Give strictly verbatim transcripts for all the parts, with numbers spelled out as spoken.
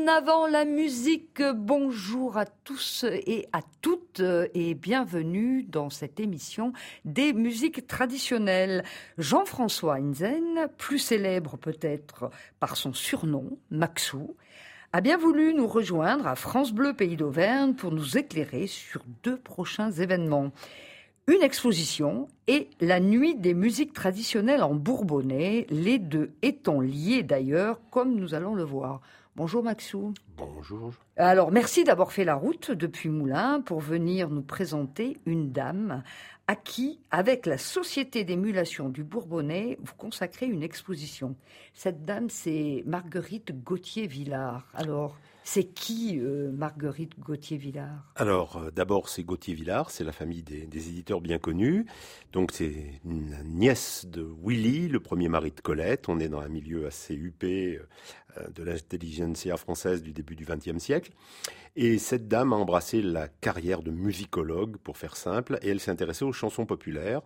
en avant la musique. Bonjour à tous et à toutes et bienvenue dans cette émission des musiques traditionnelles. Jean-François Heinzen, plus célèbre peut-être par son surnom, Maxou, a bien voulu nous rejoindre à France Bleu Pays d'Auvergne pour nous éclairer sur deux prochains événements. Une exposition et la nuit des musiques traditionnelles en Bourbonnais, les deux étant liés d'ailleurs, comme nous allons le voir. Bonjour Maxou. Bonjour. Alors merci d'avoir fait la route depuis Moulins pour venir nous présenter une dame à qui, avec la Société d'émulation du Bourbonnais, vous consacrez une exposition. Cette dame, c'est Marguerite Gauthier-Villard. Alors, c'est qui euh, Marguerite Gauthier-Villard ? Alors, euh, d'abord, c'est Gauthier-Villard, c'est la famille des, des éditeurs bien connus. Donc, c'est une nièce de Willy, le premier mari de Colette. On est dans un milieu assez huppé euh, de l'intelligentsia française du début du vingtième siècle. Et cette dame a embrassé la carrière de musicologue, pour faire simple, et elle s'est intéressée aux chansons populaires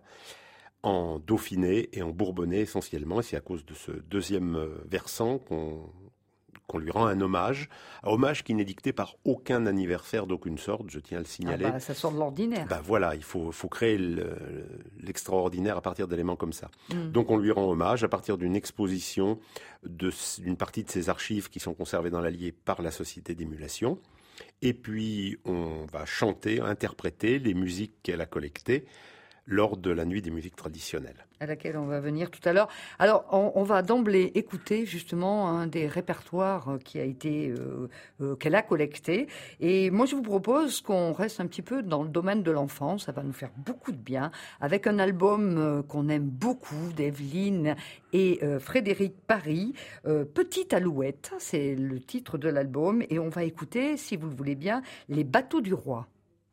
en Dauphiné et en Bourbonnais essentiellement. Et c'est à cause de ce deuxième versant qu'on... qu'on lui rend un hommage, un hommage qui n'est dicté par aucun anniversaire d'aucune sorte, je tiens à le signaler. Ah bah, ça sort de l'ordinaire. Bah voilà, il faut, faut créer le, l'extraordinaire à partir d'éléments comme ça. Mm. Donc on lui rend hommage à partir d'une exposition de, d'une partie de ses archives qui sont conservées dans l'Allier par la Société d'émulation. Et puis on va chanter, interpréter les musiques qu'elle a collectées lors de la nuit des musiques traditionnelles. À laquelle on va venir tout à l'heure. Alors, on, on va d'emblée écouter justement un des répertoires qui a été, euh, euh, qu'elle a collecté. Et moi, je vous propose qu'on reste un petit peu dans le domaine de l'enfance. Ça va nous faire beaucoup de bien. Avec un album euh, qu'on aime beaucoup, d'Evelyne et euh, Frédéric Paris. Euh, Petite Alouette, c'est le titre de l'album. Et on va écouter, si vous le voulez bien, Les Bateaux du Roi.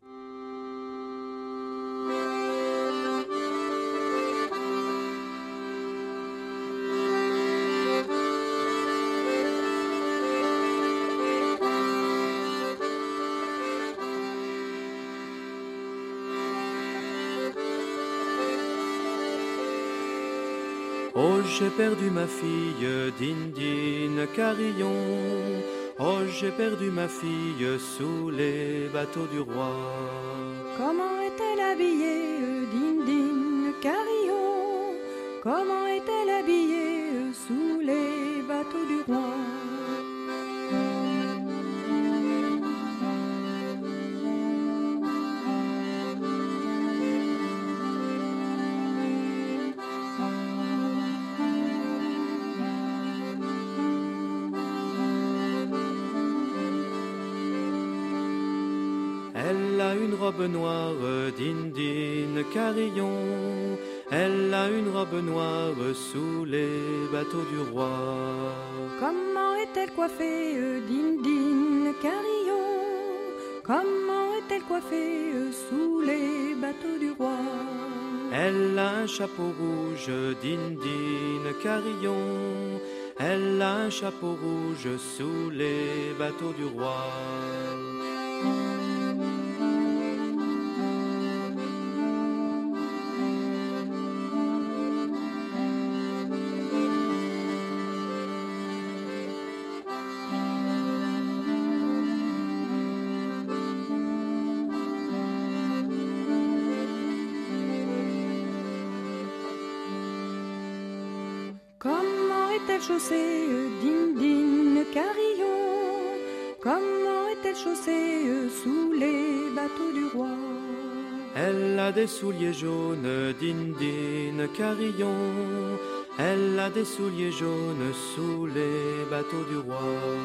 Oh, j'ai perdu ma fille, Dindine Carillon. Oh, j'ai perdu ma fille sous les bateaux du roi. Comment est-elle habillée, Dindine Carillon? Comment est-elle habillée sous les bateaux du roi? Elle a une robe noire, Dindine Carillon. Elle a une robe noire sous les bateaux du roi. Comment est-elle coiffée, Dindine Carillon? Comment est-elle coiffée sous les bateaux du roi? Elle a un chapeau rouge, Dindine Carillon. Elle a un chapeau rouge sous les bateaux du roi. Comment est-elle chaussée, Dindine Carillon? Comment est-elle chaussée sous les bateaux du roi? Elle a des souliers jaunes, Dindine Carillon. Elle a des souliers jaunes sous les bateaux du roi.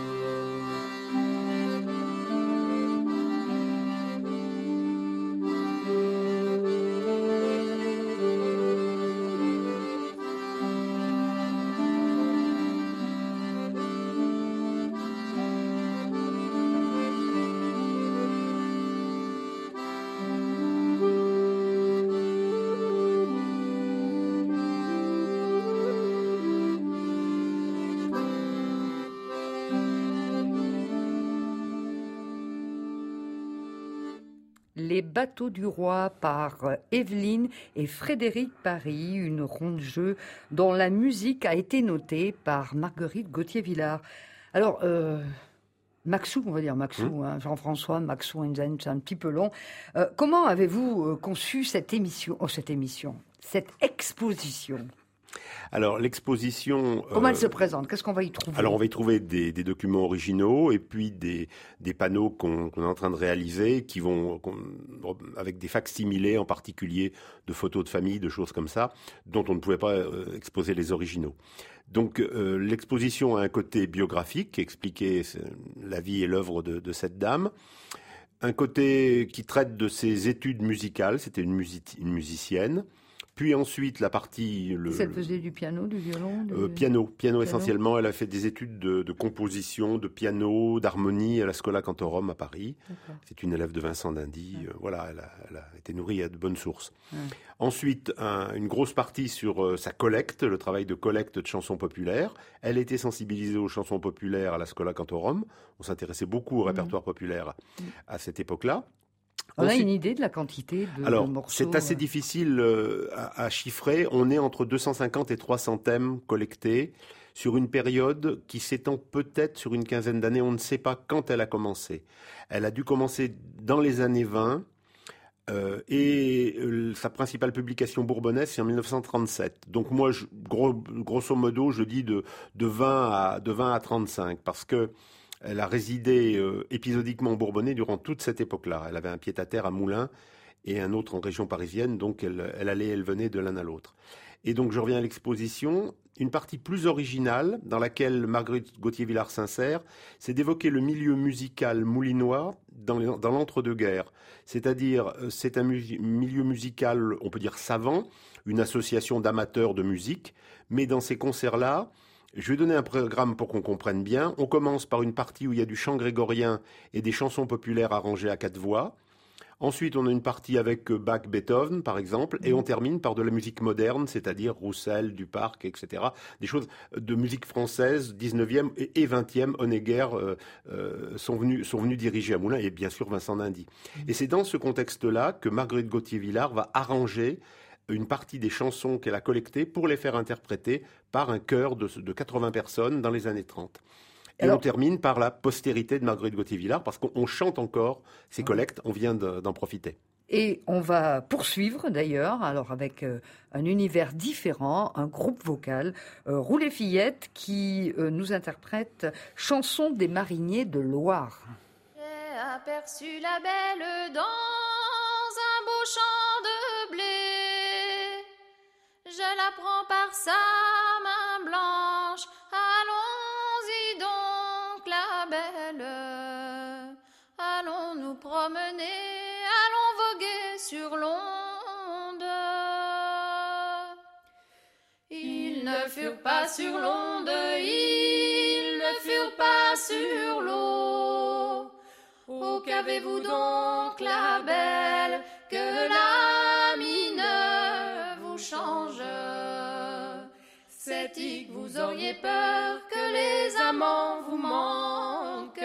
Les Bateaux du Roi par Evelyne et Frédéric Paris, une ronde-jeu dont la musique a été notée par Marguerite Gauthier-Villard. Alors, euh, Maxou, on va dire Maxou, mmh. hein, Jean-François, Maxou Inzen, c'est un petit peu long. Euh, comment avez-vous euh, conçu cette émission, oh, cette émission, cette exposition ? Alors, l'exposition... Comment euh, elle se présente ? Qu'est-ce qu'on va y trouver ? Alors, on va y trouver des, des documents originaux et puis des, des panneaux qu'on, qu'on est en train de réaliser qui vont, avec des facsimilés en particulier de photos de famille, de choses comme ça, dont on ne pouvait pas euh, exposer les originaux. Donc, euh, l'exposition a un côté biographique, expliquer la vie et l'œuvre de, de cette dame. Un côté qui traite de ses études musicales, c'était une, music- une musicienne. Puis ensuite, la partie... Le, elle faisait du piano, du violon du... Euh, piano, piano essentiellement. Elle a fait des études de, de composition, de piano, d'harmonie à la Schola Cantorum à Paris. D'accord. C'est une élève de Vincent d'Indy. Ouais. Euh, voilà, elle a, elle a été nourrie à de bonnes sources. Ouais. Ensuite, un, une grosse partie sur euh, sa collecte, le travail de collecte de chansons populaires. Elle était sensibilisée aux chansons populaires à la Schola Cantorum. On s'intéressait beaucoup au mmh. répertoire populaire mmh. à cette époque-là. On a une idée de la quantité de, Alors, de morceaux. C'est assez euh... difficile euh, à, à chiffrer. On est entre deux cent cinquante et trois cents thèmes collectés sur une période qui s'étend peut-être sur une quinzaine d'années. On ne sait pas quand elle a commencé. Elle a dû commencer dans les années vingt euh, et euh, sa principale publication bourbonnaise, c'est en mille neuf cent trente-sept. Donc moi, je, gros, grosso modo, je dis de, de, vingt à, de vingt à trente-cinq parce que elle a résidé euh, épisodiquement au Bourbonnais durant toute cette époque-là. Elle avait un pied-à-terre à Moulins et un autre en région parisienne, donc elle, elle allait, elle venait de l'un à l'autre. Et donc je reviens à l'exposition. Une partie plus originale, dans laquelle Marguerite Gauthier-Villars s'insère, c'est d'évoquer le milieu musical moulinois dans, les, dans l'entre-deux-guerres. C'est-à-dire, c'est un mu- milieu musical, on peut dire savant, une association d'amateurs de musique, mais dans ces concerts-là, je vais donner un programme pour qu'on comprenne bien. On commence par une partie où il y a du chant grégorien et des chansons populaires arrangées à quatre voix. Ensuite, on a une partie avec Bach, Beethoven, par exemple, et on termine par de la musique moderne, c'est-à-dire Roussel, Duparc, et cetera. Des choses de musique française, dix-neuvième et vingtième, Honegger euh, euh, sont venus, sont venus diriger à Moulins, et bien sûr Vincent d'Indy. Et c'est dans ce contexte-là que Marguerite Gauthier-Villars va arranger une partie des chansons qu'elle a collectées pour les faire interpréter par un chœur de, de quatre-vingts personnes dans les années trente. Et alors, on termine par la postérité de Marguerite Gauthier-Villars, parce qu'on chante encore ces collectes, on vient de, d'en profiter. Et on va poursuivre d'ailleurs, alors avec euh, un univers différent, un groupe vocal, euh, Roulet Fillette, qui euh, nous interprète Chanson des mariniers de Loire. J'ai aperçu la belle dans un beau champ de blé. Je la prends par sa main blanche, allons-y donc la belle. Allons nous promener, allons voguer sur l'onde. Ils ne furent pas sur l'onde, ils ne furent pas sur l'eau. Oh, qu'avez-vous donc la belle, que la mine vous change. C'est-y que vous auriez peur que les amants vous manquent.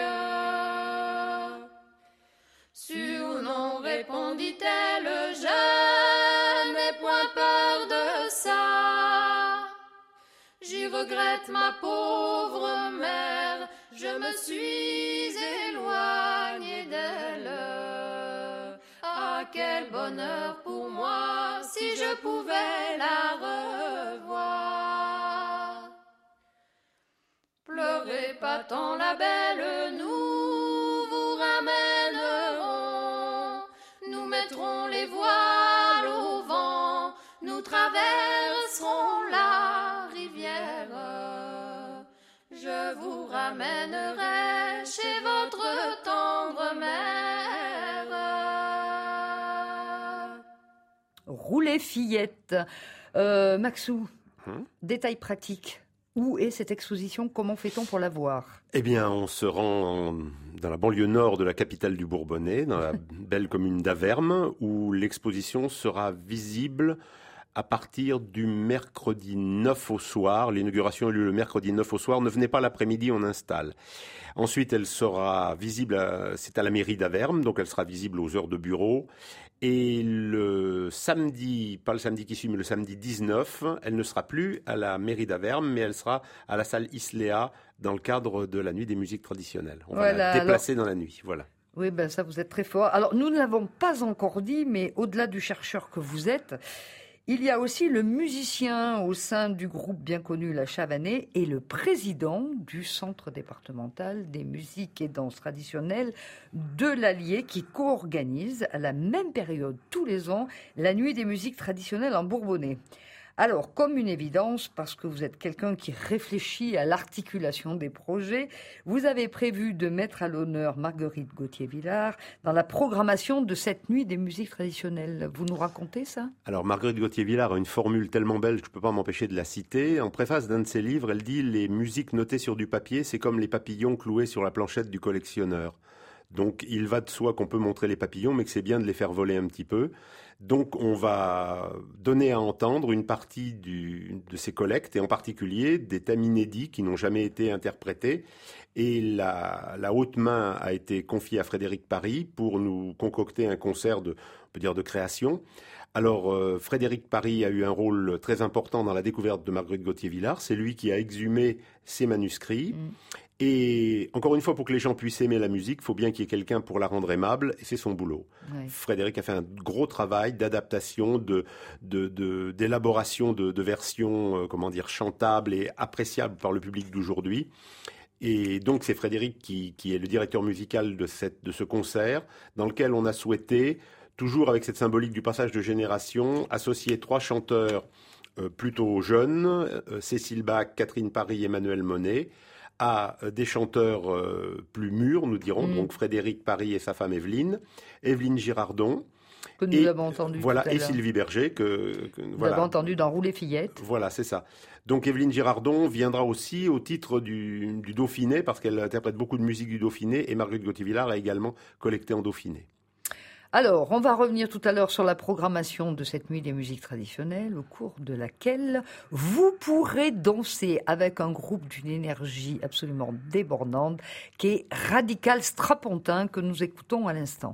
Sur non, répondit-elle, je n'ai point peur de ça. J'y regrette ma pauvre mère, je me suis éloignée d'elle. Ah, quel bonheur pour moi si je pouvais la revoir. Pleurez pas tant la belle, nous vous ramènerons. Nous mettrons les voiles au vent, nous traverserons la rivière. Je vous ramènerai chez votre tendre mère. Roulet Fillette. Euh, Maxou, hum? Détail pratique. Où est cette exposition ? Comment fait-on pour la voir ? Eh bien, on se rend en, dans la banlieue nord de la capitale du Bourbonnais, dans la belle commune d'Avermes, où l'exposition sera visible à partir du mercredi neuf au soir. L'inauguration a lieu le mercredi neuf au soir. Ne venez pas l'après-midi, on installe. Ensuite, elle sera visible, à, c'est à la mairie d'Avermes, donc elle sera visible aux heures de bureau. Et le samedi, pas le samedi qui suit, mais le samedi dix-neuf, elle ne sera plus à la mairie d'Avermes, mais elle sera à la salle Islea dans le cadre de la nuit des musiques traditionnelles. On voilà, va la déplacer alors... dans la nuit, voilà. Oui, ben ça, vous êtes très fort. Alors, nous ne l'avons pas encore dit, mais au-delà du chercheur que vous êtes, il y a aussi le musicien au sein du groupe bien connu La Chavanée et le président du Centre départemental des musiques et danses traditionnelles de l'Allier qui co-organise à la même période tous les ans la nuit des musiques traditionnelles en Bourbonnais. Alors, comme une évidence, parce que vous êtes quelqu'un qui réfléchit à l'articulation des projets, vous avez prévu de mettre à l'honneur Marguerite Gauthier-Villard dans la programmation de cette nuit des musiques traditionnelles. Vous nous racontez ça ? Alors, Marguerite Gauthier-Villard a une formule tellement belle que je ne peux pas m'empêcher de la citer. En préface d'un de ses livres, elle dit « Les musiques notées sur du papier, c'est comme les papillons cloués sur la planchette du collectionneur ». Donc, il va de soi qu'on peut montrer les papillons, mais que c'est bien de les faire voler un petit peu. Donc, on va donner à entendre une partie du, de ces collectes, et en particulier des thèmes inédits qui n'ont jamais été interprétés. Et la, la haute main a été confiée à Frédéric Paris pour nous concocter un concert de, on peut dire, de création. Alors, euh, Frédéric Paris a eu un rôle très important dans la découverte de Marguerite Gauthier-Villard. C'est lui qui a exhumé ses manuscrits. Mmh. Et encore une fois, pour que les gens puissent aimer la musique, il faut bien qu'il y ait quelqu'un pour la rendre aimable, et c'est son boulot. Ouais. Frédéric a fait un gros travail d'adaptation, de, de, de, d'élaboration de, de versions, euh, comment dire, chantables et appréciables par le public d'aujourd'hui. Et donc, c'est Frédéric qui, qui est le directeur musical de, cette, de ce concert, dans lequel on a souhaité, toujours avec cette symbolique du passage de génération, associer trois chanteurs euh, plutôt jeunes, euh, Cécile Bach, Catherine Paris, Emmanuel Monet, à des chanteurs euh, plus mûrs, nous dirons, mmh. donc Frédéric Paris et sa femme Evelyne, Evelyne Girardon, que nous et, avons entendu voilà, tout à et l'heure. Sylvie Berger, que, que nous voilà. avons entendu dans Rouler Fillette. Voilà, c'est ça. Donc Evelyne Girardon viendra aussi au titre du, du Dauphiné, parce qu'elle interprète beaucoup de musique du Dauphiné, et Marguerite Gauthier-Villard a également collecté en Dauphiné. Alors, on va revenir tout à l'heure sur la programmation de cette nuit des musiques traditionnelles, au cours de laquelle vous pourrez danser avec un groupe d'une énergie absolument débordante, qui est Radical Strapontin, que nous écoutons à l'instant.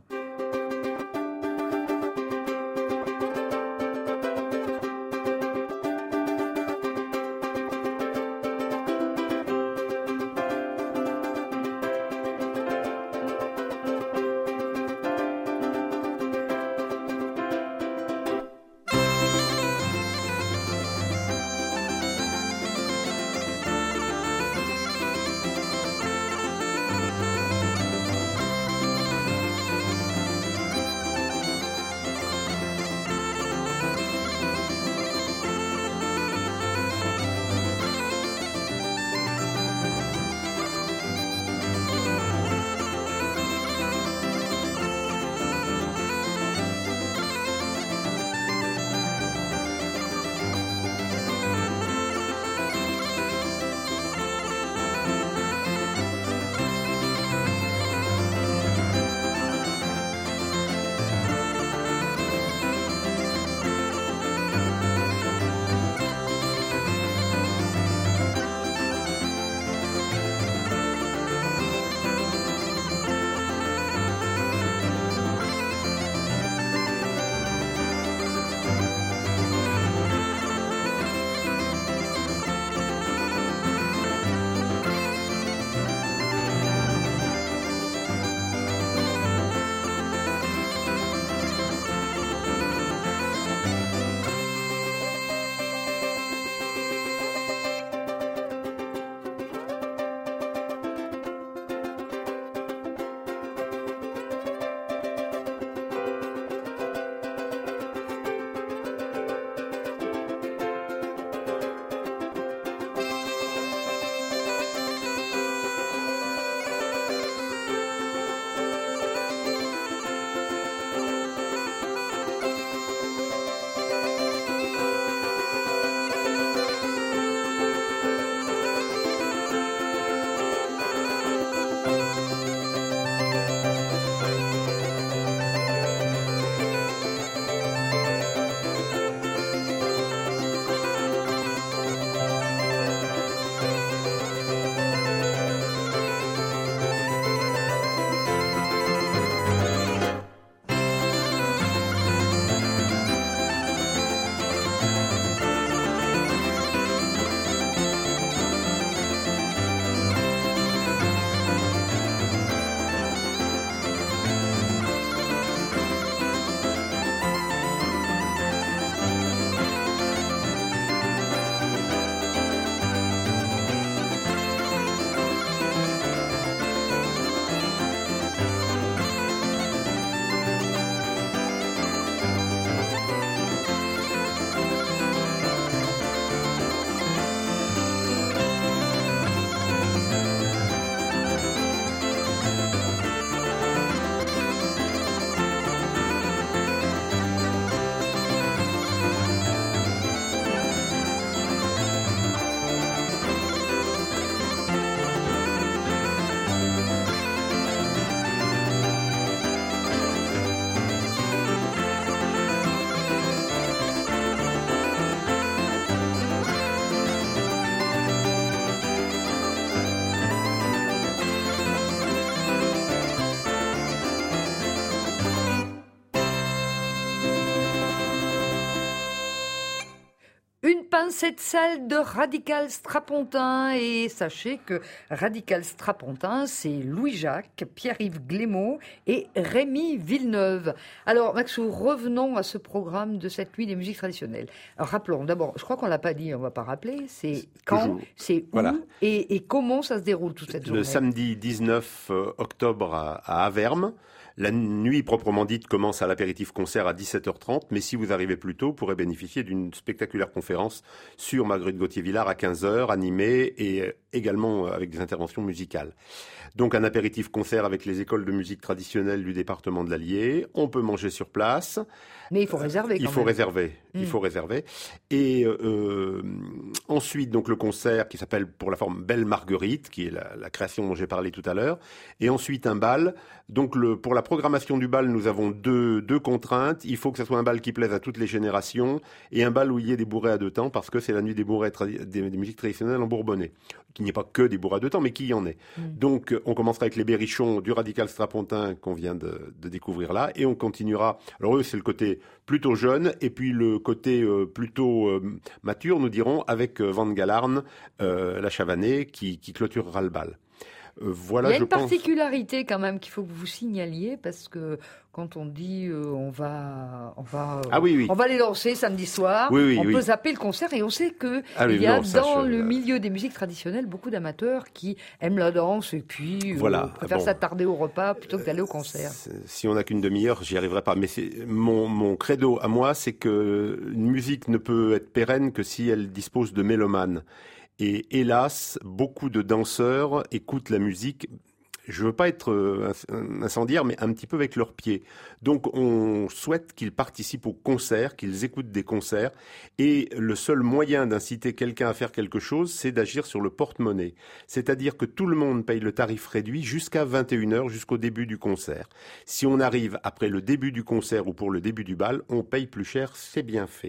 peint cette salle de Radical Strapontin. Et sachez que Radical Strapontin, c'est Louis-Jacques, Pierre-Yves Glémaud et Rémi Villeneuve. Alors, Maxou, revenons à ce programme de cette nuit des musiques traditionnelles. Alors, rappelons d'abord, je crois qu'on l'a pas dit, on va pas rappeler, c'est quand, Toujours. c'est où Voilà. et, et comment ça se déroule toute cette journée. Le samedi dix-neuf octobre à, à Avermes. La nuit proprement dite commence à l'apéritif concert à dix-sept heures trente, mais si vous arrivez plus tôt, vous pourrez bénéficier d'une spectaculaire conférence sur Marguerite Gauthier-Villard à quinze heures, animée et également avec des interventions musicales. Donc un apéritif concert avec les écoles de musique traditionnelle du département de l'Allier. On peut manger sur place. Mais il faut réserver quand Il faut même. réserver. Mmh. Il faut réserver. Et euh, ensuite, donc le concert qui s'appelle pour la forme Belle Marguerite, qui est la, la création dont j'ai parlé tout à l'heure. Et ensuite un bal. Donc le, pour la programmation du bal, nous avons deux, deux contraintes. Il faut que ce soit un bal qui plaise à toutes les générations et un bal où il y ait des bourrées à deux temps, parce que c'est la nuit des bourrées tradi- des, des musiques traditionnelles en Bourbonnais. Qu'il n'y ait pas que des bourrées à deux temps, mais qu'il y en ait. Mmh. Donc on commencera avec les berrichons du Radical Strapontin qu'on vient de, de découvrir là, et on continuera. Alors eux, c'est le côté plutôt jeune, et puis le côté euh, plutôt euh, mature, nous dirons, avec euh, Van Galarn, euh, la Chavanée, qui, qui clôturera le bal. Euh, voilà, Il y a je une pense... particularité quand même qu'il faut que vous signaliez, parce que quand on dit euh, on va, on va, ah oui, oui. on va les lancer samedi soir, oui, oui, on oui. peut zapper le concert, et on sait que ah oui, il y a non, ça, dans je... le milieu des musiques traditionnelles beaucoup d'amateurs qui aiment la danse et puis euh, voilà. préfèrent bon. s'attarder au repas plutôt que d'aller au concert. Si on n'a qu'une demi-heure, j'y arriverai pas. Mais c'est mon, mon credo à moi, c'est que une musique ne peut être pérenne que si elle dispose de mélomanes. Et hélas, beaucoup de danseurs écoutent la musique. Je veux pas être incendiaire, mais un petit peu avec leurs pieds. Donc, on souhaite qu'ils participent aux concerts, qu'ils écoutent des concerts. Et le seul moyen d'inciter quelqu'un à faire quelque chose, c'est d'agir sur le porte-monnaie. C'est-à-dire que tout le monde paye le tarif réduit jusqu'à vingt et une heures, jusqu'au début du concert. Si on arrive après le début du concert ou pour le début du bal, on paye plus cher, c'est bien fait.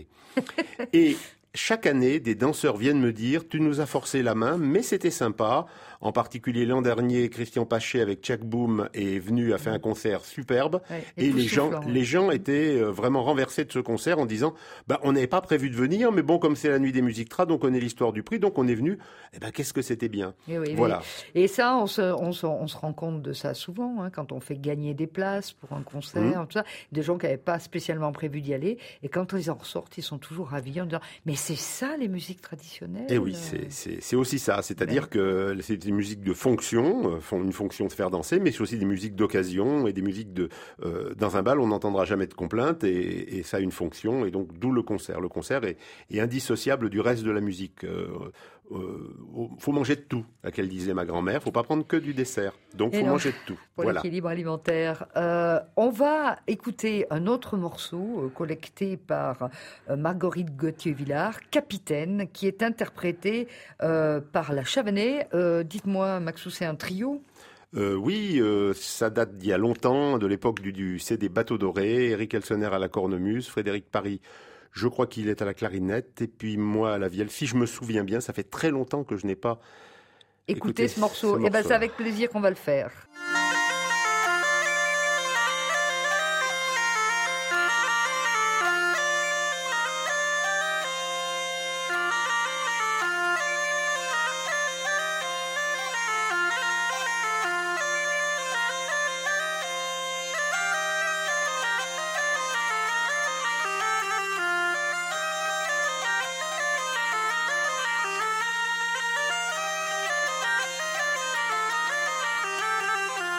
Et chaque année, des danseurs viennent me dire « Tu nous as forcé la main, mais c'était sympa ». En particulier, l'an dernier, Christian Paché avec Tchak Boom est venu, a fait un concert superbe. Ouais, et les gens, ouais. les gens étaient vraiment renversés de ce concert en disant bah, « On n'avait pas prévu de venir, mais bon, comme c'est la nuit des musiques trad, on connaît l'histoire du prix, donc on est venu. Eh ben, qu'est-ce que c'était bien !» Et, oui, voilà. oui. Et ça, on se, on, se, on se rend compte de ça souvent, hein, quand on fait gagner des places pour un concert, mmh. tout ça, des gens qui n'avaient pas spécialement prévu d'y aller. Et quand ils en ressortent, ils sont toujours ravis en disant « Mais c'est ça, les musiques traditionnelles !» Et oui, c'est, c'est, c'est aussi ça. C'est-à-dire ouais. que c'est des musiques de fonction, font une fonction de faire danser, mais c'est aussi des musiques d'occasion et des musiques de... Euh, dans un bal, on n'entendra jamais de complaintes et, et ça a une fonction, et donc d'où le concert. Le concert est, est indissociable du reste de la musique. Euh, euh, faut manger de tout, à laquelle disait ma grand-mère. Faut pas prendre que du dessert. Donc, il faut manger de tout. Pour voilà. l'équilibre alimentaire. Euh, on va écouter un autre morceau euh, collecté par euh, Marguerite Gauthier-Villard, Capitaine, qui est interprété euh, par la Chavanée. Euh, dites-moi, Maxou, c'est un trio ? Euh, oui, euh, ça date d'il y a longtemps, de l'époque du, du C D Bateau Doré, Éric Elsener à la cornemuse, Frédéric Paris, je crois qu'il est à la clarinette, et puis moi à la vielle. Si je me souviens bien, ça fait très longtemps que je n'ai pas écouté, écouté ce morceau. Ce morceau. Eh ben, c'est avec plaisir qu'on va le faire. Thank you.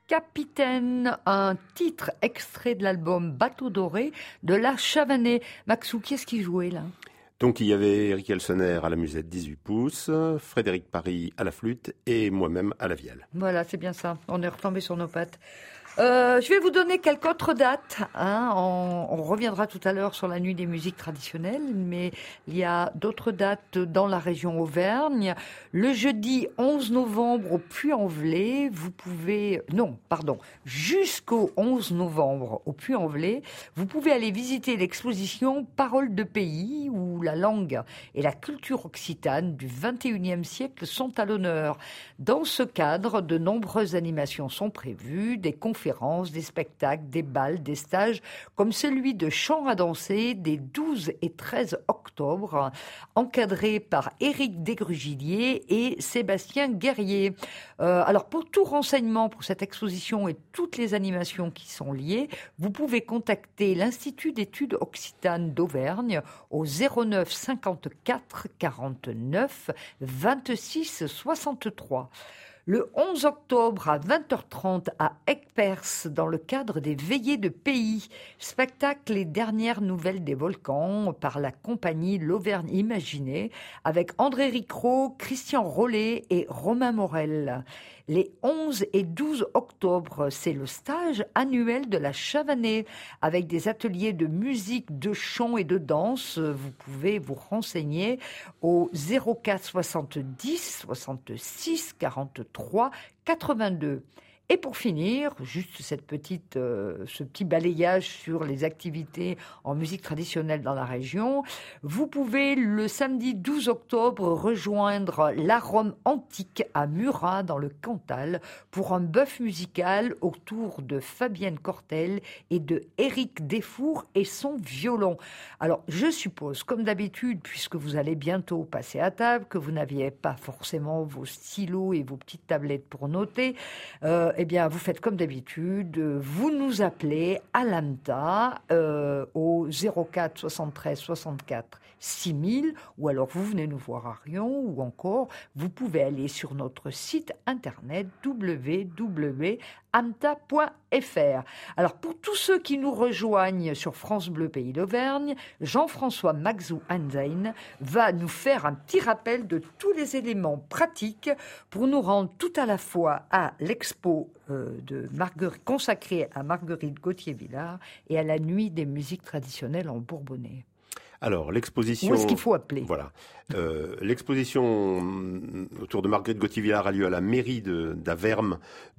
Capitaine, un titre extrait de l'album Bateau doré de la Chavanais. Maxou, qui est-ce qui jouait là ? Donc il y avait Eric Elsener à la musette dix-huit pouces, Frédéric Paris à la flûte et moi-même à la vielle. Voilà, c'est bien ça. On est retombé sur nos pattes. Euh, je vais vous donner quelques autres dates. Hein. On, on reviendra tout à l'heure sur la nuit des musiques traditionnelles, mais il y a d'autres dates dans la région Auvergne. Le jeudi onze novembre au Puy-en-Velay, vous pouvez... Non, pardon, jusqu'au onze novembre au Puy-en-Velay, vous pouvez aller visiter l'exposition Paroles de pays, où la langue et la culture occitane du vingt et unième siècle sont à l'honneur. Dans ce cadre, de nombreuses animations sont prévues, des conférences, des spectacles, des bals, des stages, comme celui de chant à danser des douze et treize octobre, encadré par Éric Desgrugilliers et Sébastien Guerrier. Euh, alors, pour tout renseignement pour cette exposition et toutes les animations qui sont liées, vous pouvez contacter l'Institut d'études occitanes d'Auvergne au zéro neuf cinquante-quatre quarante-neuf vingt-six soixante-trois. Le onze octobre à vingt heures trente à Aigues-Perse, dans le cadre des Veillées de Pays, spectacle Les dernières nouvelles des volcans par la compagnie L'Auvergne Imaginée, avec André Ricrot, Christian Rollet et Romain Morel. Les onze et douze octobre, c'est le stage annuel de la Chavanais, avec des ateliers de musique, de chant et de danse. Vous pouvez vous renseigner au zéro quatre soixante-dix soixante-six quarante-trois quatre-vingt-deux. Et pour finir, juste cette petite, euh, ce petit balayage sur les activités en musique traditionnelle dans la région, vous pouvez le samedi douze octobre rejoindre l'Arôme Antique à Murat dans le Cantal pour un bœuf musical autour de Fabienne Cortel et de Éric Desfours et son violon. Alors je suppose, comme d'habitude, puisque vous allez bientôt passer à table, que vous n'aviez pas forcément vos stylos et vos petites tablettes pour noter, euh, eh bien, vous faites comme d'habitude, vous nous appelez à l'A M T A euh, au zéro quatre soixante-treize soixante-quatre six mille, ou alors vous venez nous voir à Rion, ou encore vous pouvez aller sur notre site internet w w w point amta point f r. Alors pour tous ceux qui nous rejoignent sur France Bleu Pays d'Auvergne, Jean-François Maxou Hansen va nous faire un petit rappel de tous les éléments pratiques pour nous rendre tout à la fois à l'expo euh, de Marguerite, consacrée à Marguerite Gauthier-Villard et à la nuit des musiques traditionnelles en Bourbonnais. Alors, l'exposition... Où est-ce qu'il faut appeler ? Voilà. Euh, l'exposition autour de Marguerite Gauthier-Villard a lieu à la mairie de, d'Averme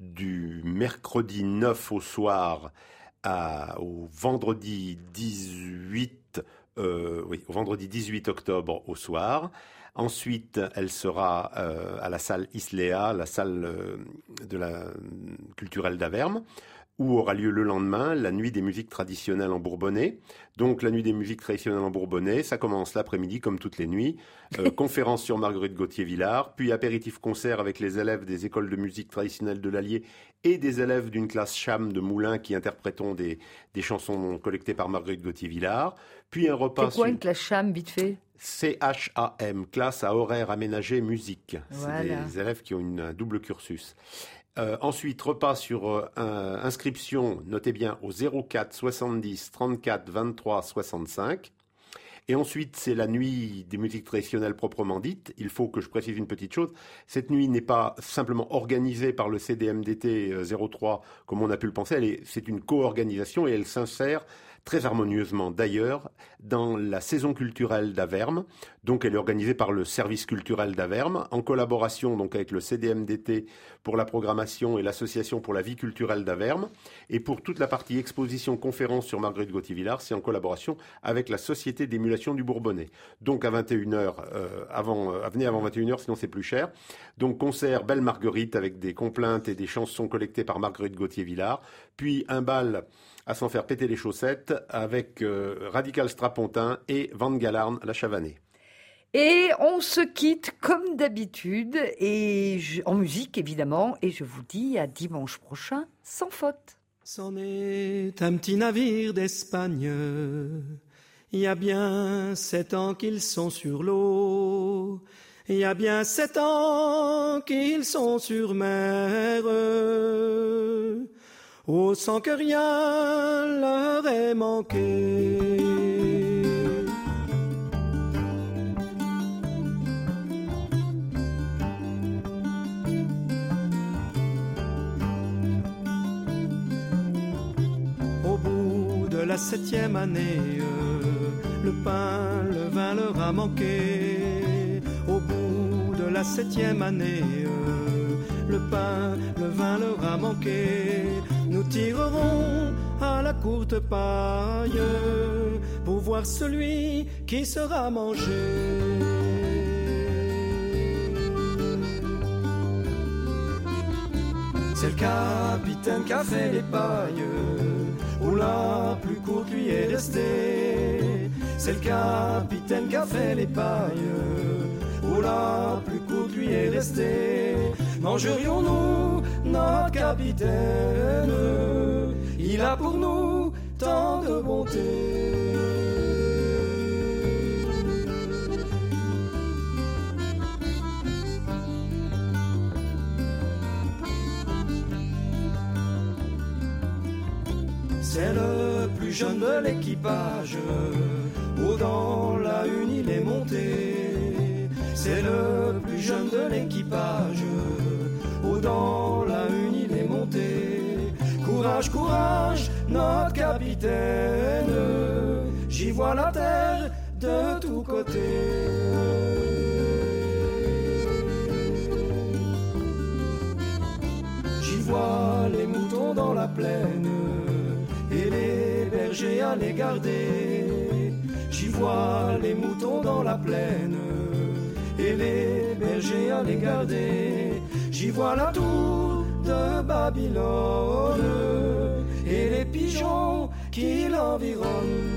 du mercredi neuf au soir à, au vendredi dix-huit, euh, oui, au vendredi dix-huit octobre au soir. Ensuite, elle sera euh, à la salle Islea, la salle euh, de la culturelle d'Averme, où aura lieu le lendemain la nuit des musiques traditionnelles en Bourbonnais. Donc la nuit des musiques traditionnelles en Bourbonnais, ça commence l'après-midi comme toutes les nuits. Euh, conférence sur Marguerite Gauthier-Villard, puis apéritif concert avec les élèves des écoles de musique traditionnelle de l'Allier et des élèves d'une classe cham de Moulins qui interpréteront des, des chansons collectées par Marguerite Gauthier-Villard. Puis un repas... C'est quoi sur... une classe cham, vite fait ? C H A M, classe à horaire aménagé musique. Voilà. C'est des élèves qui ont une, un double cursus. Euh, ensuite, repas sur euh, un, inscription, notez bien, au zéro quatre soixante-dix trente-quatre vingt-trois soixante-cinq. Et ensuite, c'est la nuit des musiques traditionnelles proprement dites. Il faut que je précise une petite chose. Cette nuit n'est pas simplement organisée par le C D M D T zéro trois, comme on a pu le penser. Elle est, c'est une co-organisation et elle s'insère très harmonieusement d'ailleurs dans la saison culturelle d'Averme. Donc elle est organisée par le service culturel d'Averme en collaboration donc avec le C D M D T pour la programmation et l'association pour la vie culturelle d'Averme. Et pour toute la partie exposition conférence sur Marguerite Gauthier-Villard, c'est en collaboration avec la Société d'émulation du Bourbonnais. Donc à vingt et une heures, euh, avant, euh, venez avant vingt et une heures, sinon c'est plus cher. Donc concert Belle Marguerite avec des complaintes et des chansons collectées par Marguerite Gauthier-Villard. Puis un bal à s'en faire péter les chaussettes avec euh, Radical Strapontin et Van Galarn la Chavanais. Et on se quitte comme d'habitude, et je, en musique évidemment, et je vous dis à dimanche prochain, sans faute. C'en est un petit navire d'Espagne, il y a bien sept ans qu'ils sont sur l'eau. Il y a bien sept ans qu'ils sont sur mer, oh, sans que rien leur ait manqué. Au bout de la septième année, le pain, le vin leur a manqué. Au bout de la septième année, le pain, le vin leur a manqué. Nous tirerons à la courte paille pour voir celui qui sera mangé. C'est le capitaine qui a fait les pailles, où la plus courte lui est restée. C'est le capitaine qui a fait les pailles, où la plus courte lui est restée. Mangerions-nous notre capitaine? Il a pour nous tant de bonté. C'est le plus jeune de l'équipage, oh, dans la une il est monté. C'est le plus jeune de l'équipage, oh, dans la une il est monté. Courage, courage, notre capitaine, j'y vois la terre de tous côtés. J'y vois les moutons dans la plaine et les bergers à les garder. J'y vois les moutons dans la plaine et les bergers à les garder. J'y vois la tour de Babylone et les pigeons qui l'environnent.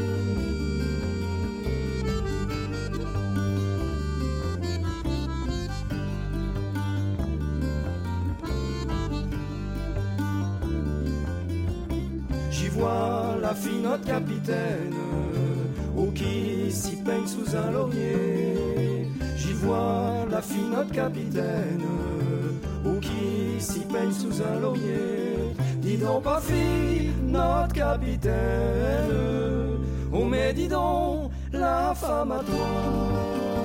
J'y vois la fille notre capitaine, oh, qui s'y peigne sous un laurier. J'y vois la fille notre capitaine, oh, qui s'y peigne sous un laurier. Dis donc pas fille notre capitaine, oh, mais dis donc la femme à toi.